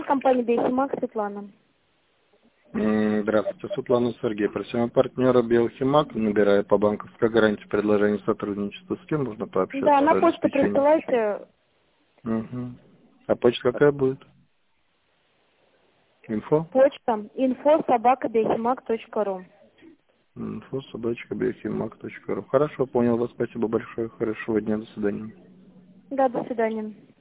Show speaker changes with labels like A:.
A: компания Биохимак, Светлана.
B: Здравствуйте, Светлана, Сергей. Просим партнера Биохимак, набирая по банковской гарантии предложение сотрудничества. С кем можно пообщаться?
A: Да, на почту присылайте.
B: Угу. А почта какая будет? Инфо?
A: Почта info@biохимак.ру.
B: info@biохимак.ру. Хорошо, понял вас. Спасибо большое. Хорошего дня. До свидания.
A: Да, до свидания.